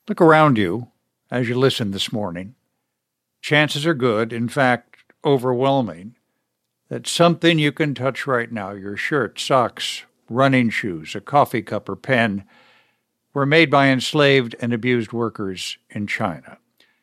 Look around you as you listen this morning. Chances are good, in fact, overwhelming, that something you can touch right now, your shirt, socks, running shoes, a coffee cup or pen, were made by enslaved and abused workers in China.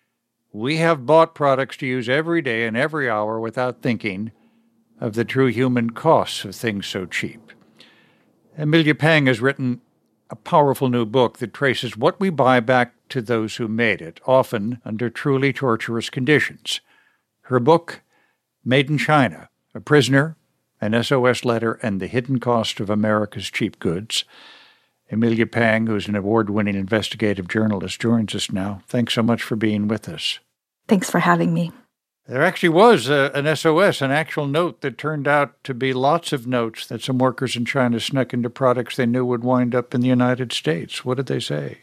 We have bought products to use every day and every hour without thinking of the true human costs of things so cheap. Amelia Pang has written a powerful new book that traces what we buy back to those who made it, often under truly torturous conditions. Her book, Made in China, A Prisoner, an SOS Letter, and the Hidden Cost of America's Cheap Goods. Amelia Pang, who's an award-winning investigative journalist, joins us now. Thanks so much for being with us. Thanks for having me. There actually was an SOS, an actual note that turned out to be lots of notes that some workers in China snuck into products they knew would wind up in the United States. What did they say?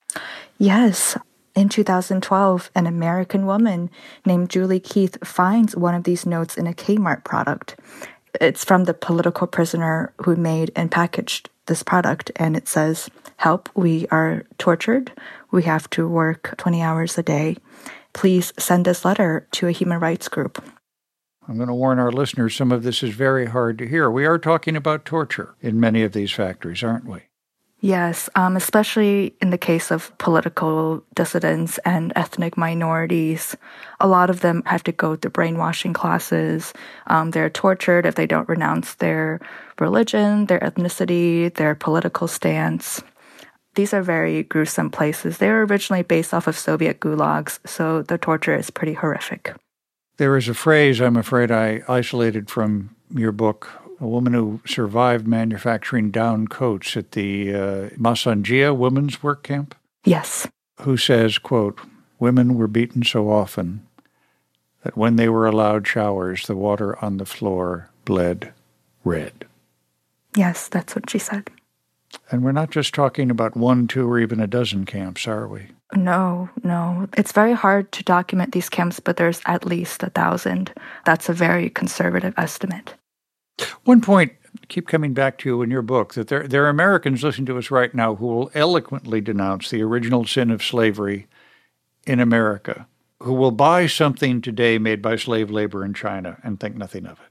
Yes. In 2012, an American woman named Julie Keith finds one of these notes in a Kmart product. It's from the political prisoner who made and packaged this product, and it says, "Help, we are tortured. We have to work 20 hours a day. Please send this letter to a human rights group." I'm going to warn our listeners, some of this is very hard to hear. We are talking about torture in many of these factories, aren't we? Yes, especially in the case of political dissidents and ethnic minorities. A lot of them have to go through brainwashing classes. They're tortured if they don't renounce their religion, their ethnicity, their political stance. These are very gruesome places. They were originally based off of Soviet gulags, so the torture is pretty horrific. There is a phrase, I'm afraid, I isolated from your book. A woman who survived manufacturing down coats at the Masanjia women's work camp? Yes. Who says, quote, "Women were beaten so often that when they were allowed showers, the water on the floor bled red." Yes, that's what she said. And we're not just talking about 1, 2, or even a dozen camps, are we? No. It's very hard to document these camps, but there's at least 1,000. That's a very conservative estimate. One point, keep coming back to you in your book, that there are Americans listening to us right now who will eloquently denounce the original sin of slavery in America, who will buy something today made by slave labor in China and think nothing of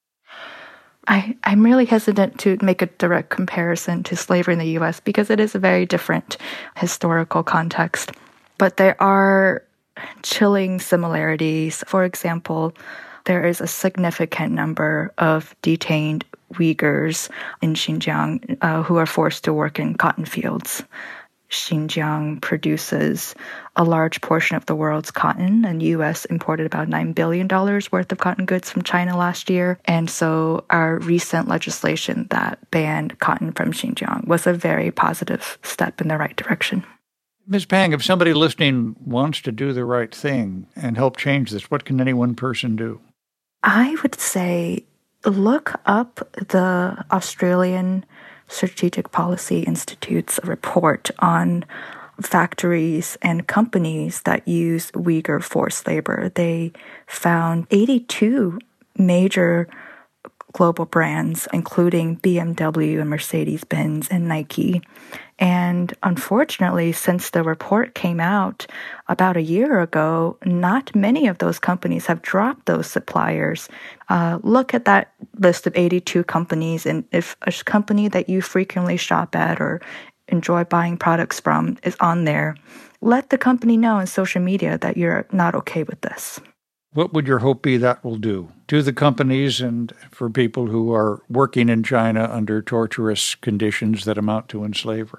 it. I'm really hesitant to make a direct comparison to slavery in the U.S. because it is a very different historical context. But there are chilling similarities. For example, there is a significant number of detained Uyghurs in Xinjiang who are forced to work in cotton fields. Xinjiang produces a large portion of the world's cotton, and the U.S. imported about $9 billion worth of cotton goods from China last year. And so our recent legislation that banned cotton from Xinjiang was a very positive step in the right direction. Ms. Pang, if somebody listening wants to do the right thing and help change this, what can any one person do? I would say look up the Australian Strategic Policy Institute's report on factories and companies that use Uyghur forced labor. They found 82 major global brands, including BMW and Mercedes-Benz and Nike. And unfortunately, since the report came out about a year ago, not many of those companies have dropped those suppliers. Look at that list of 82 companies, and if a company that you frequently shop at or enjoy buying products from is on there, let the company know on social media that you're not okay with this. What would your hope be that will do to the companies and for people who are working in China under torturous conditions that amount to slavery?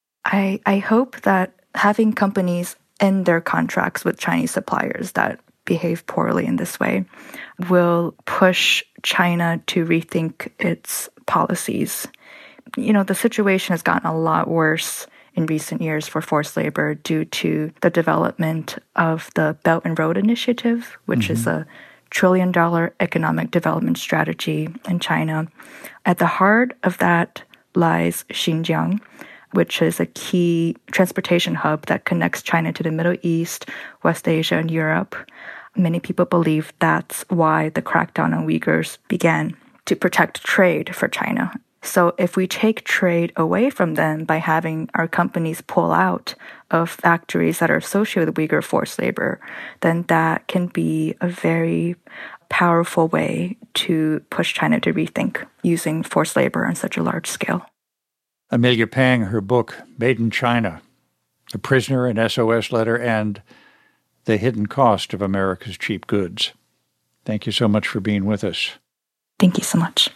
I hope that having companies end their contracts with Chinese suppliers that behave poorly in this way will push China to rethink its policies. You know, the situation has gotten a lot worse in recent years for forced labor due to the development of the Belt and Road Initiative, which is a $1 trillion economic development strategy in China. At the heart of that lies Xinjiang, which is a key transportation hub that connects China to the Middle East, West Asia, and Europe. Many people believe that's why the crackdown on Uyghurs began, to protect trade for China. So if we take trade away from them by having our companies pull out of factories that are associated with Uyghur forced labor, then that can be a very powerful way to push China to rethink using forced labor on such a large scale. Amelia Pang, her book, Made in China, A Prisoner, an SOS Letter, and The Hidden Cost of America's Cheap Goods. Thank you so much for being with us. Thank you so much.